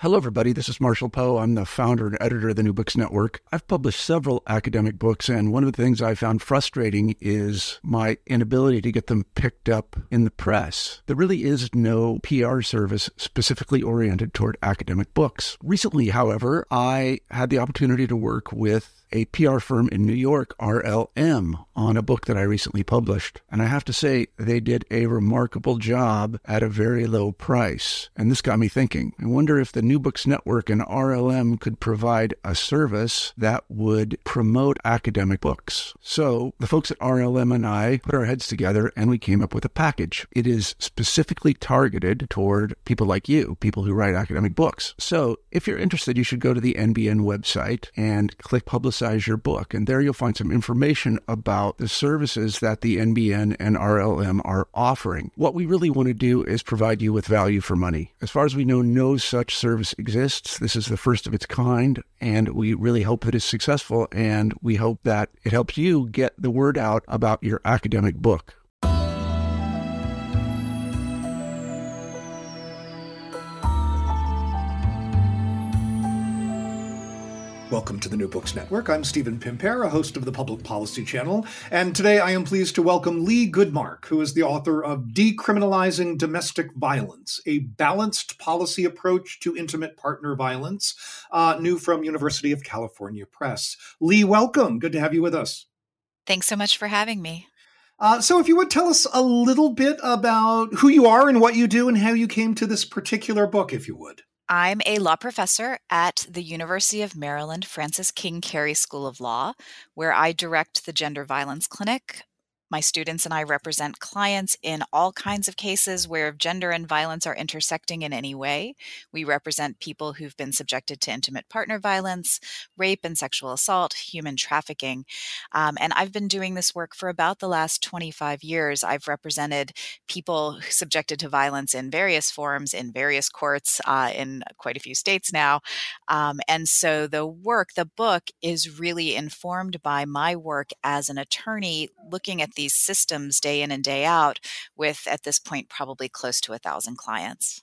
Hello, everybody. This is Marshall Poe. I'm the founder and editor of the New Books Network. I've published several academic books, and one of the things I found frustrating is my inability to get them picked up in the press. There really is no PR service specifically oriented toward academic books. Recently, however, I had the opportunity to work with a PR firm in New York, RLM, on a book that I recently published. And I have to say, they did a remarkable job at a very low price. And this got me thinking. I wonder if the New Books Network and RLM could provide a service that would promote academic books. So the folks at RLM and I put our heads together and we came up with a package. It is specifically targeted toward people like you, people who write academic books. So if you're interested, you should go to the NBN website and click Publicize Your Book. And there you'll find some information about the services that the NBN and RLM are offering. What we really want to do is provide you with value for money. As far as we know, no such service exists. This is the first of its kind, and we really hope that it's successful, and we hope that it helps you get the word out about your academic book. Welcome to the New Books Network. I'm Stephen Pimpare, a host of the Public Policy Channel, and today I am pleased to welcome Lee Goodmark, who is the author of Decriminalizing Domestic Violence, a balanced policy approach to intimate partner violence, new from University of California Press. Lee, welcome. Good to have you with us. Thanks so much for having me. So if you would tell us a little bit about who you are and what you do and how you came to this particular book, if you would. I'm a law professor at the University of Maryland Francis King Carey School of Law, where I direct the Gender Violence Clinic. My students and I represent clients in all kinds of cases where gender and violence are intersecting in any way. We represent people who've been subjected to intimate partner violence, rape and sexual assault, human trafficking. And I've been doing this work for about the last 25 years. I've represented people subjected to violence in various forms, in various courts, in quite a few states now. And so the book is really informed by my work as an attorney looking at these systems day in and day out with, at this point, probably close to 1,000 clients.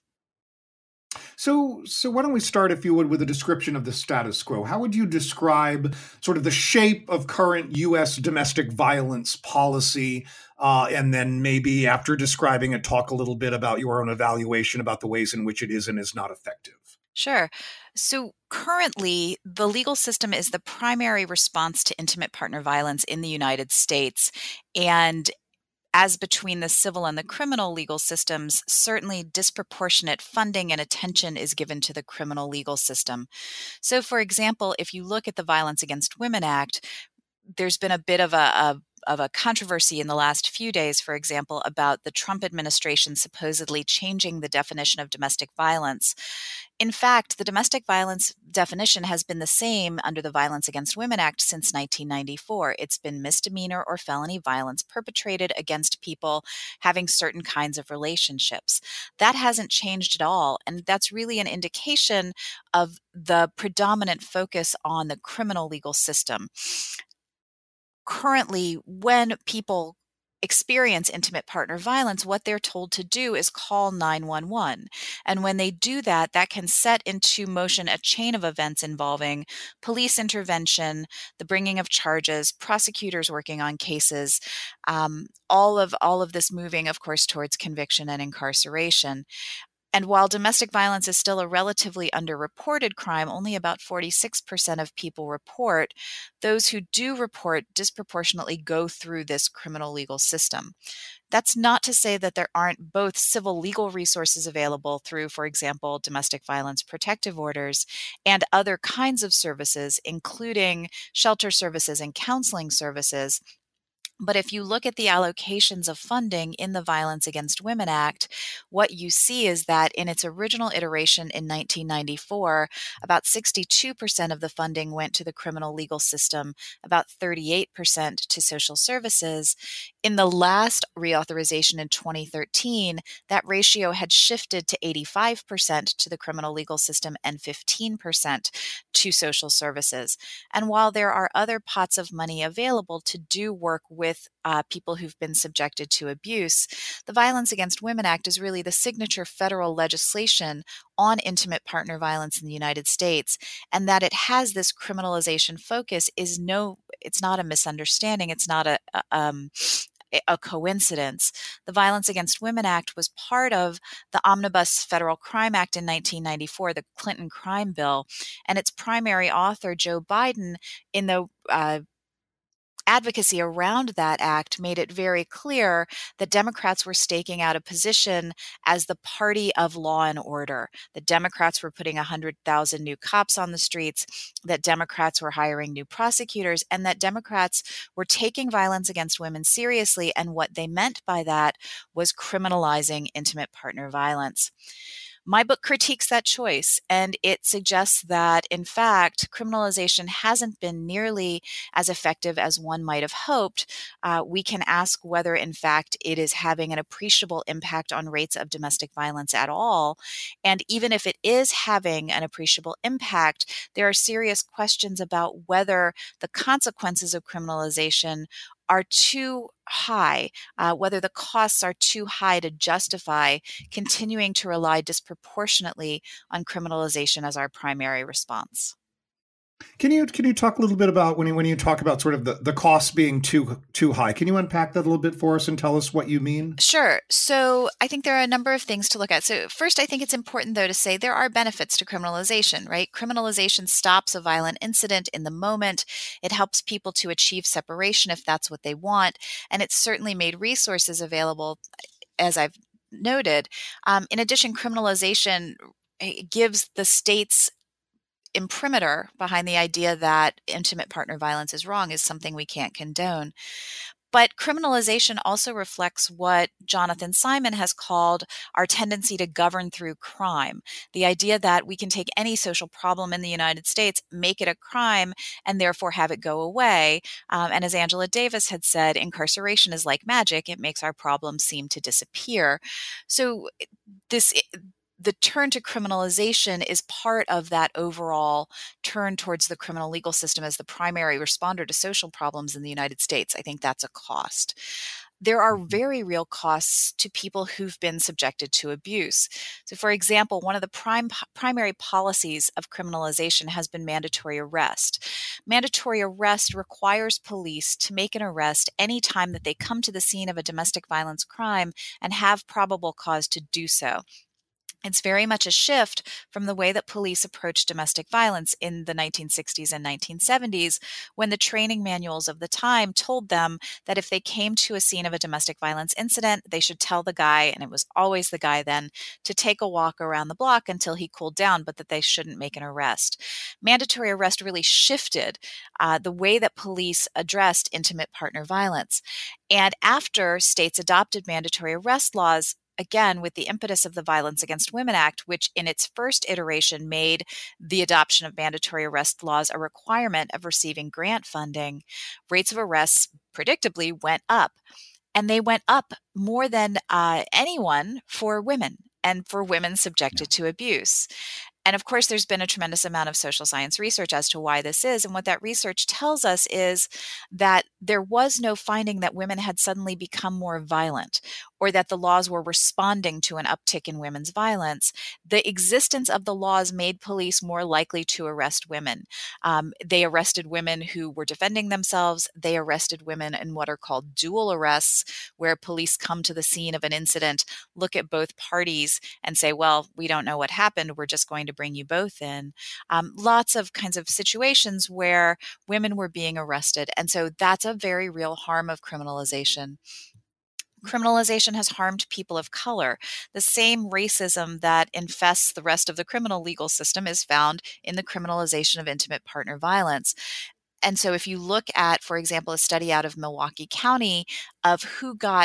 So why don't we start, if you would, with a description of the status quo? How would you describe sort of the shape of current U.S. domestic violence policy? And then maybe after describing it, talk a little bit about your own evaluation about the ways in which it is and is not effective. Sure. So currently, the legal system is the primary response to intimate partner violence in the United States. And as between the civil and the criminal legal systems, certainly disproportionate funding and attention is given to the criminal legal system. So, for example, if you look at the Violence Against Women Act, there's been a bit of a controversy in the last few days, for example, about the Trump administration supposedly changing the definition of domestic violence. In fact, the domestic violence definition has been the same under the Violence Against Women Act since 1994. It's been misdemeanor or felony violence perpetrated against people having certain kinds of relationships. That hasn't changed at all, and that's really an indication of the predominant focus on the criminal legal system. Currently, when people experience intimate partner violence, what they're told to do is call 911. And when they do that, that can set into motion a chain of events involving police intervention, the bringing of charges, prosecutors working on cases, all of this moving, of course, towards conviction and incarceration. And while domestic violence is still a relatively underreported crime, only about 46% of people report, those who do report disproportionately go through this criminal legal system. That's not to say that there aren't both civil legal resources available through, for example, domestic violence protective orders and other kinds of services, including shelter services and counseling services. But if you look at the allocations of funding in the Violence Against Women Act, what you see is that in its original iteration in 1994, about 62% of the funding went to the criminal legal system, about 38% to social services. In the last reauthorization in 2013, that ratio had shifted to 85% to the criminal legal system and 15% to social services. And while there are other pots of money available to do work with people who've been subjected to abuse, the Violence Against Women Act is really the signature federal legislation on intimate partner violence in the United States. And that it has this criminalization focus it's not a misunderstanding. It's not a coincidence. The Violence Against Women Act was part of the Omnibus Federal Crime Act in 1994, the Clinton crime bill, and its primary author, Joe Biden, in the advocacy around that act made it very clear that Democrats were staking out a position as the party of law and order. The Democrats were putting 100,000 new cops on the streets, that Democrats were hiring new prosecutors, and that Democrats were taking violence against women seriously. And what they meant by that was criminalizing intimate partner violence. My book critiques that choice, and it suggests that, in fact, criminalization hasn't been nearly as effective as one might have hoped. We can ask whether, in fact, it is having an appreciable impact on rates of domestic violence at all. And even if it is having an appreciable impact, there are serious questions about whether the consequences of criminalization are too high, whether the costs are too high to justify continuing to rely disproportionately on criminalization as our primary response. Can you talk a little bit about when you talk about sort of the costs being too high? Can you unpack that a little bit for us and tell us what you mean? Sure. So I think there are a number of things to look at. So first, I think it's important, though, to say there are benefits to criminalization, right? Criminalization stops a violent incident in the moment. It helps people to achieve separation if that's what they want. And it's certainly made resources available, as I've noted. In addition, criminalization gives the states imprimatur behind the idea that intimate partner violence is wrong is something we can't condone. But criminalization also reflects what Jonathan Simon has called our tendency to govern through crime. The idea that we can take any social problem in the United States, make it a crime, and therefore have it go away. And as Angela Davis had said, incarceration is like magic. It makes our problems seem to disappear. So the turn to criminalization is part of that overall turn towards the criminal legal system as the primary responder to social problems in the United States. I think that's a cost. There are very real costs to people who've been subjected to abuse. So, for example, one of the primary policies of criminalization has been mandatory arrest. Mandatory arrest requires police to make an arrest any time that they come to the scene of a domestic violence crime and have probable cause to do so. It's very much a shift from the way that police approached domestic violence in the 1960s and 1970s, when the training manuals of the time told them that if they came to a scene of a domestic violence incident, they should tell the guy, and it was always the guy then, to take a walk around the block until he cooled down, but that they shouldn't make an arrest. Mandatory arrest really shifted the way that police addressed intimate partner violence. And after states adopted mandatory arrest laws, again, with the impetus of the Violence Against Women Act, which in its first iteration made the adoption of mandatory arrest laws a requirement of receiving grant funding, rates of arrests predictably went up. And they went up more than anyone for women and for women subjected to abuse. And of course, there's been a tremendous amount of social science research as to why this is. And what that research tells us is that there was no finding that women had suddenly become more violent or that the laws were responding to an uptick in women's violence. The existence of the laws made police more likely to arrest women. They arrested women who were defending themselves. They arrested women in what are called dual arrests, where police come to the scene of an incident, look at both parties, and say, well, we don't know what happened. We're just going to bring you both in. Lots of kinds of situations where women were being arrested. And so that's a very real harm of criminalization. Criminalization has harmed people of color. The same racism that infests the rest of the criminal legal system is found in the criminalization of intimate partner violence. And so if you look at, for example, a study out of Milwaukee County of who got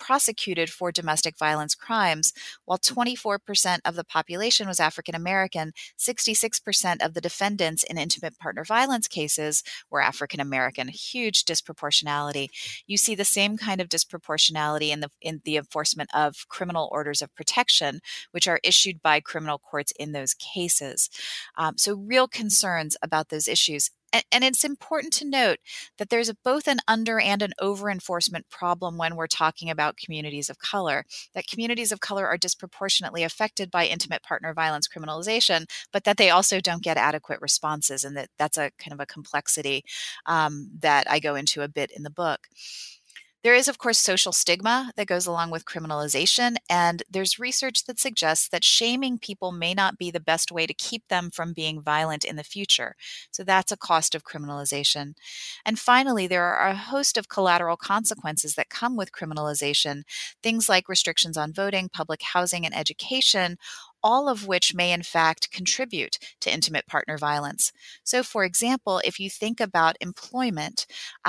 prosecuted for domestic violence crimes. While 24% of the population was African American, 66% of the defendants in intimate partner violence cases were African American. Huge disproportionality. You see the same kind of disproportionality in the enforcement of criminal orders of protection, which are issued by criminal courts in those cases. So real concerns about those issues. And it's important to note that there's both an under and an over enforcement problem when we're talking about communities of color, that communities of color are disproportionately affected by intimate partner violence criminalization, but that they also don't get adequate responses. And that's a kind of a complexity that I go into a bit in the book. There is, of course, social stigma that goes along with criminalization, and there's research that suggests that shaming people may not be the best way to keep them from being violent in the future. So that's a cost of criminalization. And finally, there are a host of collateral consequences that come with criminalization, things like restrictions on voting, public housing, and education, all of which may in fact contribute to intimate partner violence. So, for example, if you think about employment,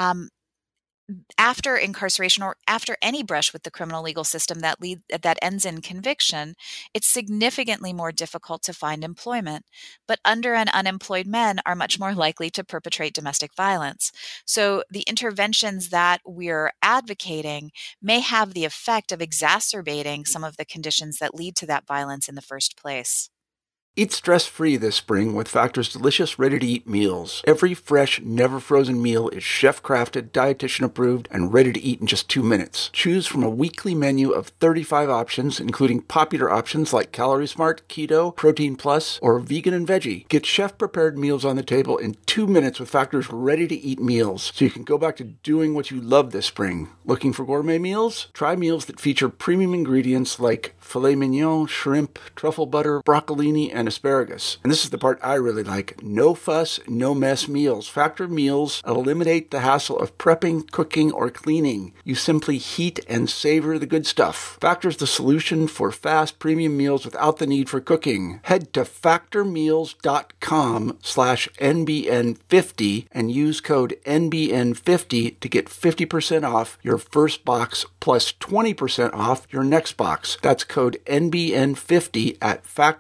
after incarceration or after any brush with the criminal legal system that ends in conviction, it's significantly more difficult to find employment. But under and unemployed men are much more likely to perpetrate domestic violence. So the interventions that we're advocating may have the effect of exacerbating some of the conditions that lead to that violence in the first place. Eat stress-free this spring with Factor's delicious ready-to-eat meals. Every fresh, never-frozen meal is chef-crafted, dietitian-approved, and ready to eat in just 2 minutes. Choose from a weekly menu of 35 options, including popular options like Calorie Smart, Keto, Protein Plus, or Vegan and Veggie. Get chef-prepared meals on the table in 2 minutes with Factor's ready-to-eat meals, so you can go back to doing what you love this spring. Looking for gourmet meals? Try meals that feature premium ingredients like filet mignon, shrimp, truffle butter, broccolini, and asparagus. And this is the part I really like. No fuss, no mess meals. Factor meals eliminate the hassle of prepping, cooking, or cleaning. You simply heat and savor the good stuff. Factor's the solution for fast premium meals without the need for cooking. Head to factormeals.com/NBN50 and use code NBN50 to get 50% off your first box plus 20% off your next box. That's code NBN50 at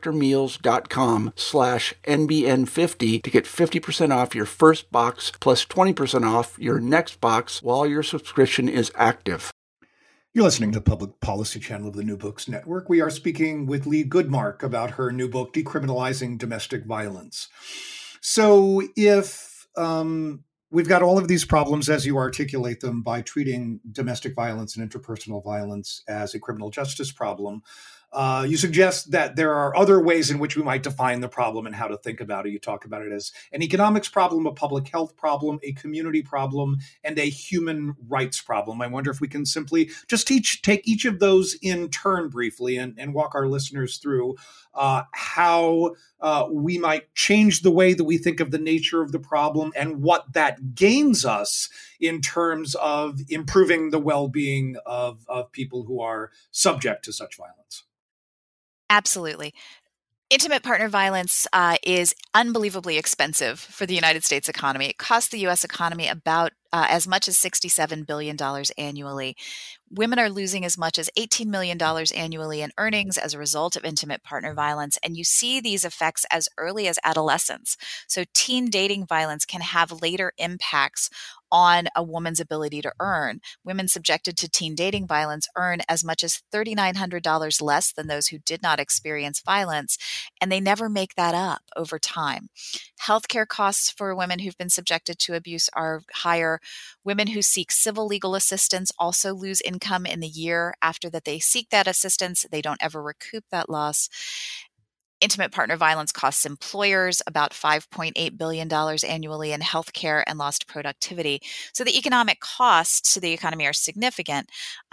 factormeals.com/NBN50 to get 50% off your first box plus 20% off your next box while your subscription is active. You're listening to Public Policy Channel of the New Books Network. We are speaking with Lee Goodmark about her new book, Decriminalizing Domestic Violence. So if we've got all of these problems as you articulate them by treating domestic violence and interpersonal violence as a criminal justice problem, you suggest that there are other ways in which we might define the problem and how to think about it. You talk about it as an economics problem, a public health problem, a community problem, and a human rights problem. I wonder if we can simply just take each of those in turn briefly and walk our listeners through how we might change the way that we think of the nature of the problem and what that gains us in terms of improving the well-being of people who are subject to such violence. Absolutely. Intimate partner violence is unbelievably expensive for the United States economy. It costs the U.S. economy about as much as $67 billion annually. Women are losing as much as $18 million annually in earnings as a result of intimate partner violence. And you see these effects as early as adolescence. So teen dating violence can have later impacts on a woman's ability to earn. Women subjected to teen dating violence earn as much as $3,900 less than those who did not experience violence, and they never make that up over time. Healthcare costs for women who've been subjected to abuse are higher. Women who seek civil legal assistance also lose income in the year after that they seek that assistance. They don't ever recoup that loss. Intimate partner violence costs employers about $5.8 billion annually in healthcare and lost productivity. So the economic costs to the economy are significant.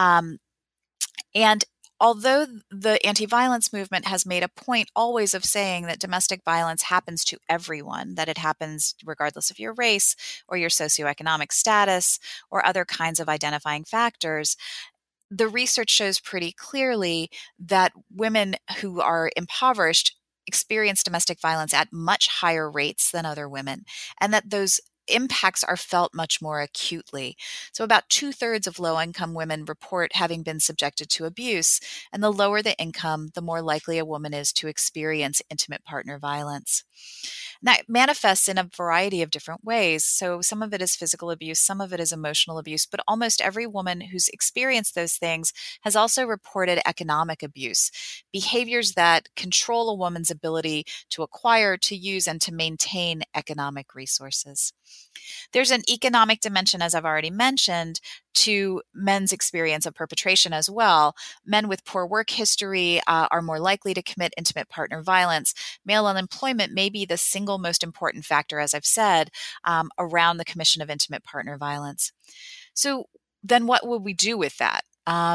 And although the anti-violence movement has made a point always of saying that domestic violence happens to everyone, that it happens regardless of your race or your socioeconomic status or other kinds of identifying factors, the research shows pretty clearly that women who are impoverished experience domestic violence at much higher rates than other women, and that those impacts are felt much more acutely. So about 2/3 of low-income women report having been subjected to abuse, and the lower the income, the more likely a woman is to experience intimate partner violence. And that manifests in a variety of different ways. So some of it is physical abuse, some of it is emotional abuse, but almost every woman who's experienced those things has also reported economic abuse, behaviors that control a woman's ability to acquire, to use, and to maintain economic resources. There's an economic dimension, as I've already mentioned, to men's experience of perpetration as well. Men with poor work history are more likely to commit intimate partner violence. Male unemployment may be the single most important factor, as I've said, around the commission of intimate partner violence. So then what would we do with that?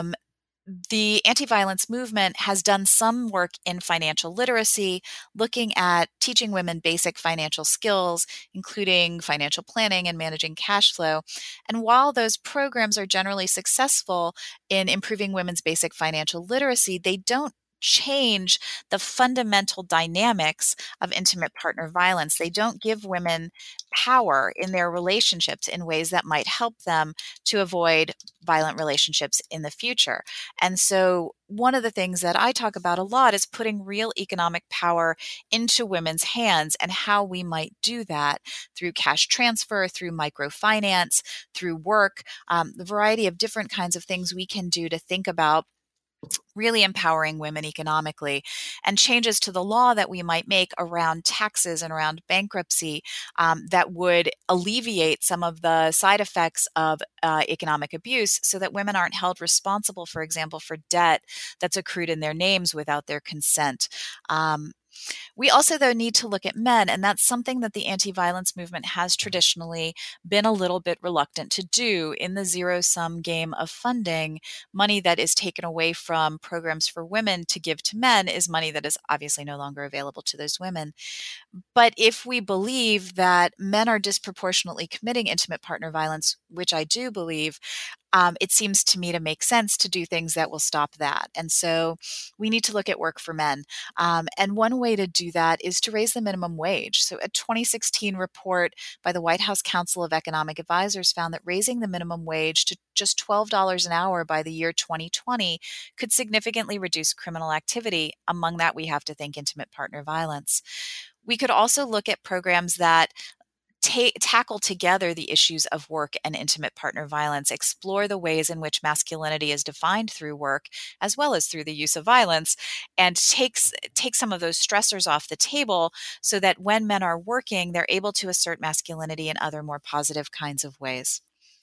The anti-violence movement has done some work in financial literacy, looking at teaching women basic financial skills, including financial planning and managing cash flow. And while those programs are generally successful in improving women's basic financial literacy, they don't change the fundamental dynamics of intimate partner violence. They don't give women power in their relationships in ways that might help them to avoid violent relationships in the future. And so one of the things that I talk about a lot is putting real economic power into women's hands and how we might do that through cash transfer, through microfinance, through work, the variety of different kinds of things we can do to think about really empowering women economically, and changes to the law that we might make around taxes and around bankruptcy that would alleviate some of the side effects of economic abuse so that women aren't held responsible, for example, for debt that's accrued in their names without their consent. We also, though, need to look at men, and that's something that the anti-violence movement has traditionally been a little bit reluctant to do. In the zero-sum game of funding, money that is taken away from programs for women to give to men is money that is obviously no longer available to those women. But if we believe that men are disproportionately committing intimate partner violence, which I do believe, it seems to me to make sense to do things that will stop that. And so we need to look at work for men. And one way to do that is to raise the minimum wage. So a 2016 report by the White House Council of Economic Advisors found that raising the minimum wage to just $12 an hour by the year 2020 could significantly reduce criminal activity. Among that, we have to think intimate partner violence. We could also look at programs that tackle together the issues of work and intimate partner violence, explore the ways in which masculinity is defined through work as well as through the use of violence, and take some of those stressors off the table so that when men are working, they're able to assert masculinity in other more positive kinds of ways.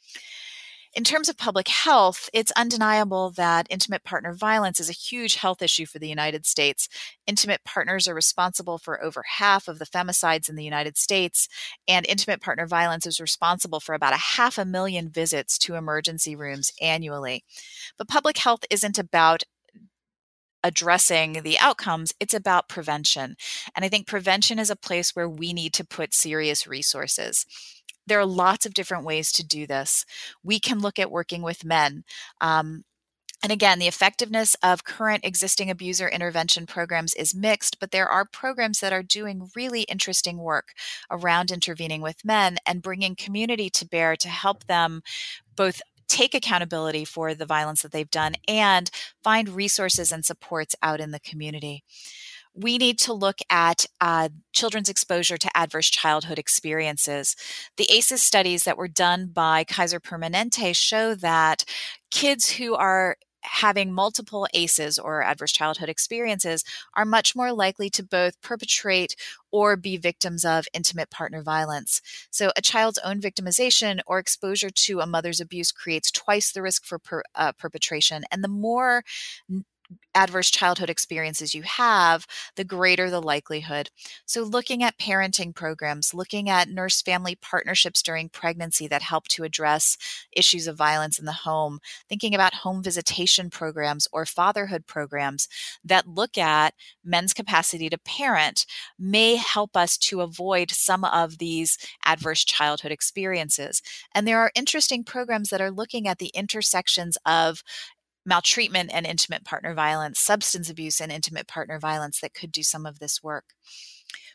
In terms of public health, it's undeniable that intimate partner violence is a huge health issue for the United States. Intimate partners are responsible for over half of the femicides in the United States, and intimate partner violence is responsible for about 500,000 visits to emergency rooms annually. But public health isn't about addressing the outcomes, it's about prevention. And I think prevention is a place where we need to put serious resources. There are lots of different ways to do this. We can look at working with men. And again, the effectiveness of current existing abuser intervention programs is mixed, but there are programs that are doing really interesting work around intervening with men and bringing community to bear to help them both take accountability for the violence that they've done and find resources and supports out in the community. We need to look at children's exposure to adverse childhood experiences. The ACEs studies that were done by Kaiser Permanente show that kids who are having multiple ACEs or adverse childhood experiences are much more likely to both perpetrate or be victims of intimate partner violence. So a child's own victimization or exposure to a mother's abuse creates twice the risk for perpetration. And the more adverse childhood experiences you have, the greater the likelihood. So looking at parenting programs, looking at nurse-family partnerships during pregnancy that help to address issues of violence in the home, thinking about home visitation programs or fatherhood programs that look at men's capacity to parent may help us to avoid some of these adverse childhood experiences. And there are interesting programs that are looking at the intersections of maltreatment and intimate partner violence, substance abuse and intimate partner violence that could do some of this work.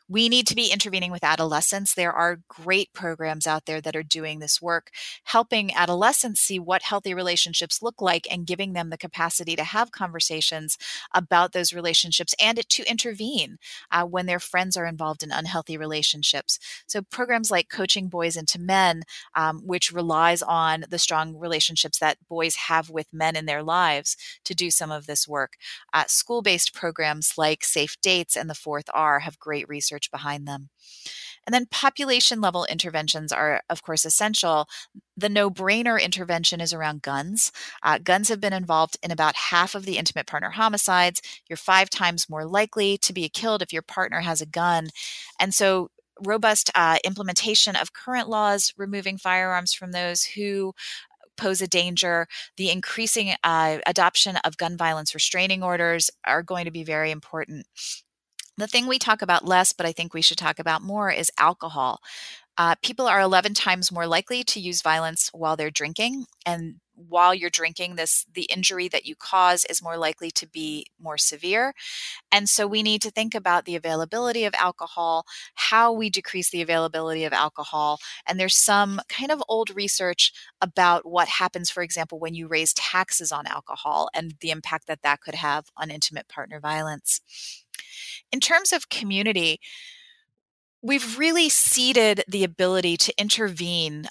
We need to be intervening with adolescents. There are great programs out there that are doing this work, helping adolescents see what healthy relationships look like and giving them the capacity to have conversations about those relationships and to intervene when their friends are involved in unhealthy relationships. So programs like Coaching Boys into Men, which relies on the strong relationships that boys have with men in their lives to do some of this work. School-based programs like Safe Dates and the Fourth R have great research behind them. And then population level interventions are, of course, essential. The no-brainer intervention is around guns. Guns have been involved in about half of the intimate partner homicides. You're 5 times more likely to be killed if your partner has a gun. And so robust implementation of current laws, removing firearms from those who pose a danger, the increasing adoption of gun violence restraining orders are going to be very important. The thing we talk about less, but I think we should talk about more, is alcohol. People are 11 times more likely to use violence while they're drinking. And while you're drinking, the injury that you cause is more likely to be more severe. And so we need to think about the availability of alcohol, how we decrease the availability of alcohol. And there's some kind of old research about what happens, for example, when you raise taxes on alcohol and the impact that that could have on intimate partner violence. In terms of community, we've really ceded the ability to intervene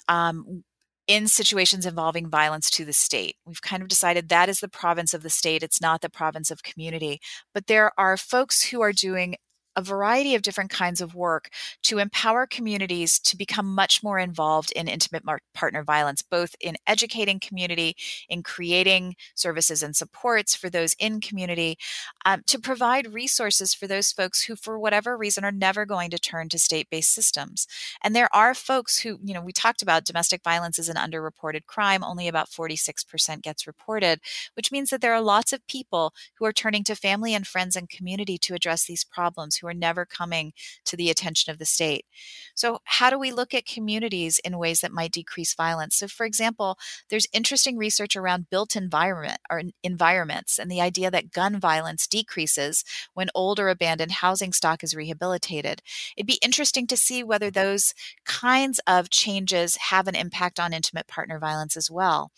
in situations involving violence to the state. We've kind of decided that is the province of the state. It's not the province of community. But there are folks who are doing a variety of different kinds of work to empower communities to become much more involved in intimate partner violence, both in educating community, in creating services and supports for those in community, to provide resources for those folks who, for whatever reason, are never going to turn to state-based systems. And there are folks who, we talked about domestic violence is an underreported crime. Only about 46% gets reported, which means that there are lots of people who are turning to family and friends and community to address these problems, who are never coming to the attention of the state. So how do we look at communities in ways that might decrease violence? So for example, there's interesting research around built environments and the idea that gun violence decreases when old or abandoned housing stock is rehabilitated. It'd be interesting to see whether those kinds of changes have an impact on intimate partner violence as well.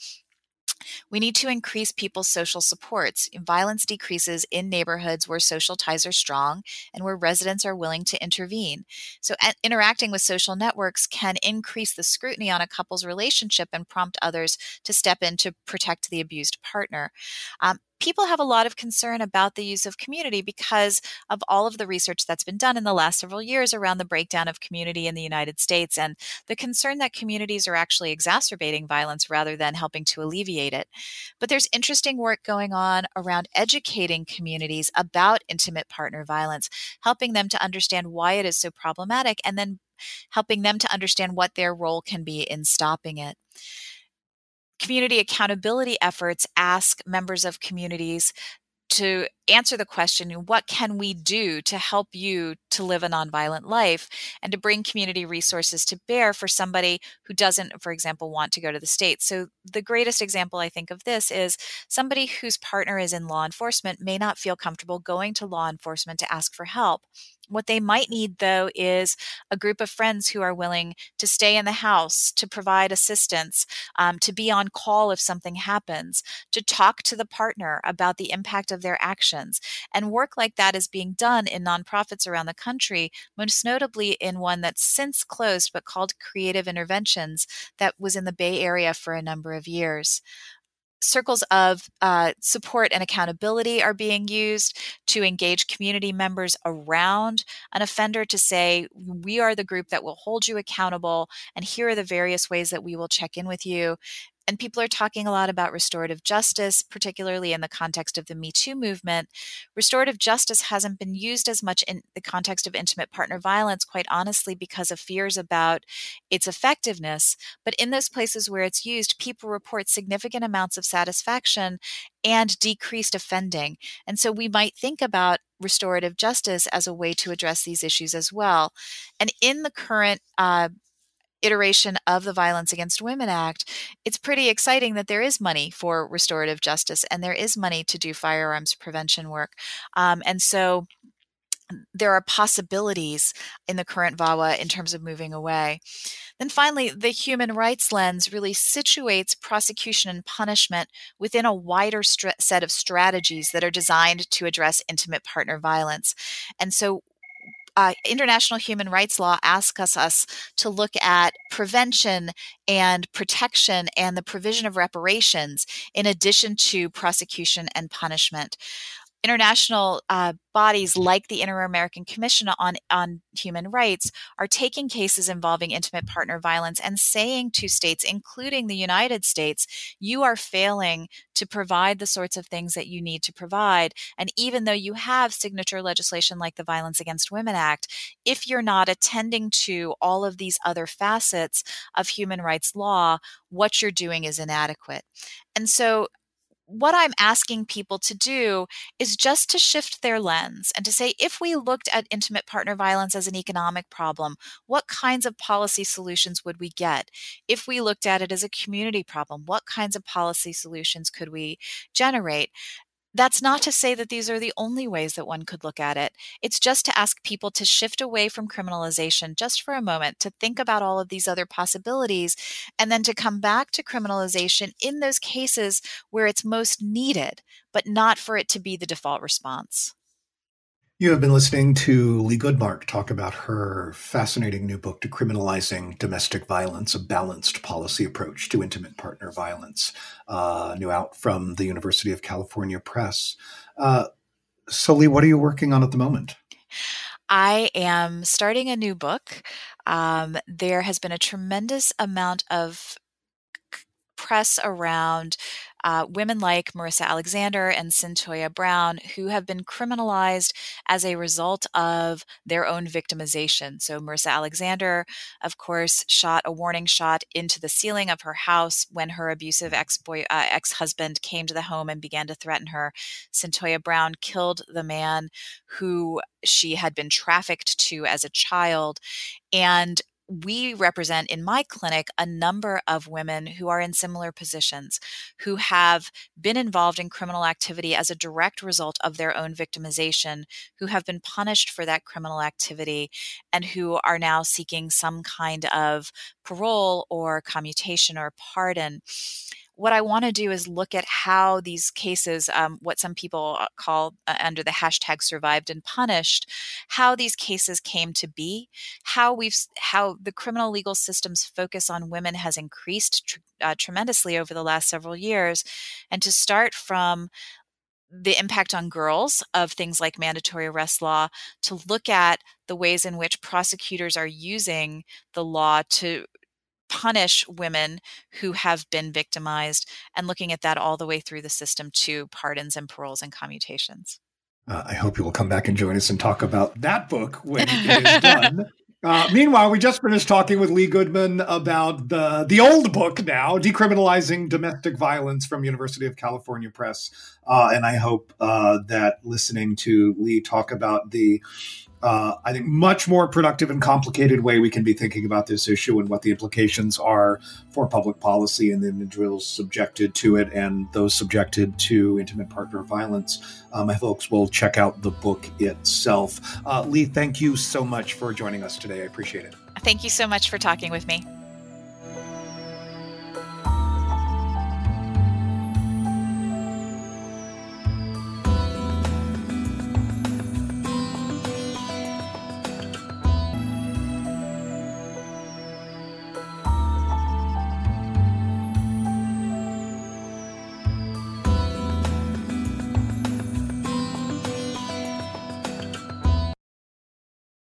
We need to increase people's social supports. Violence decreases in neighborhoods where social ties are strong and where residents are willing to intervene. So interacting with social networks can increase the scrutiny on a couple's relationship and prompt others to step in to protect the abused partner. People have a lot of concern about the use of community because of all of the research that's been done in the last several years around the breakdown of community in the United States, and the concern that communities are actually exacerbating violence rather than helping to alleviate it. But there's interesting work going on around educating communities about intimate partner violence, helping them to understand why it is so problematic, and then helping them to understand what their role can be in stopping it. Community accountability efforts ask members of communities to answer the question, what can we do to help you to live a nonviolent life, and to bring community resources to bear for somebody who doesn't, for example, want to go to the state. So the greatest example I think of this is somebody whose partner is in law enforcement may not feel comfortable going to law enforcement to ask for help. What they might need, though, is a group of friends who are willing to stay in the house, to provide assistance, to be on call if something happens, to talk to the partner about the impact of their actions. And work like that is being done in nonprofits around the country, most notably in one that's since closed but called Creative Interventions, that was in the Bay Area for a number of years. Circles of support and accountability are being used to engage community members around an offender to say, we are the group that will hold you accountable, and here are the various ways that we will check in with you. And people are talking a lot about restorative justice, particularly in the context of the Me Too movement. Restorative justice hasn't been used as much in the context of intimate partner violence, quite honestly, because of fears about its effectiveness. But in those places where it's used, people report significant amounts of satisfaction and decreased offending. And so we might think about restorative justice as a way to address these issues as well. And in the current iteration of the Violence Against Women Act, it's pretty exciting that there is money for restorative justice and there is money to do firearms prevention work. And so there are possibilities in the current VAWA in terms of moving away. Then finally, the human rights lens really situates prosecution and punishment within a wider set of strategies that are designed to address intimate partner violence. And so international human rights law asks us to look at prevention and protection and the provision of reparations in addition to prosecution and punishment. International bodies like the Inter-American Commission on Human Rights are taking cases involving intimate partner violence and saying to states, including the United States, you are failing to provide the sorts of things that you need to provide. And even though you have signature legislation like the Violence Against Women Act, if you're not attending to all of these other facets of human rights law, what you're doing is inadequate. And so what I'm asking people to do is just to shift their lens and to say, if we looked at intimate partner violence as an economic problem, what kinds of policy solutions would we get? If we looked at it as a community problem, what kinds of policy solutions could we generate? That's not to say that these are the only ways that one could look at it. It's just to ask people to shift away from criminalization just for a moment, to think about all of these other possibilities, and then to come back to criminalization in those cases where it's most needed, but not for it to be the default response. You have been listening to Lee Goodmark talk about her fascinating new book, Decriminalizing Domestic Violence, a Balanced Policy Approach to Intimate Partner Violence, new out from the University of California Press. So, Lee, what are you working on at the moment? I am starting a new book. There has been a tremendous amount of press around women like Marissa Alexander and Cyntoia Brown, who have been criminalized as a result of their own victimization. So Marissa Alexander, of course, shot a warning shot into the ceiling of her house when her abusive ex-husband came to the home and began to threaten her. Cyntoia Brown killed the man who she had been trafficked to as a child. And we represent in my clinic a number of women who are in similar positions, who have been involved in criminal activity as a direct result of their own victimization, who have been punished for that criminal activity, and who are now seeking some kind of parole or commutation or pardon. What I want to do is look at how these cases, what some people call under the hashtag survived and punished, how these cases came to be, how the criminal legal system's focus on women has increased tremendously over the last several years, and to start from the impact on girls of things like mandatory arrest law, to look at the ways in which prosecutors are using the law to punish women who have been victimized, and looking at that all the way through the system to pardons and paroles and commutations. I hope you will come back and join us and talk about that book when it is done. Meanwhile, we just finished talking with Lee Goodman about the old book now, Decriminalizing Domestic Violence from University of California Press. And I hope that listening to Lee talk about the I think much more productive and complicated way we can be thinking about this issue and what the implications are for public policy and the individuals subjected to it and those subjected to intimate partner violence. My folks will check out the book itself. Lee, thank you so much for joining us today. I appreciate it. Thank you so much for talking with me.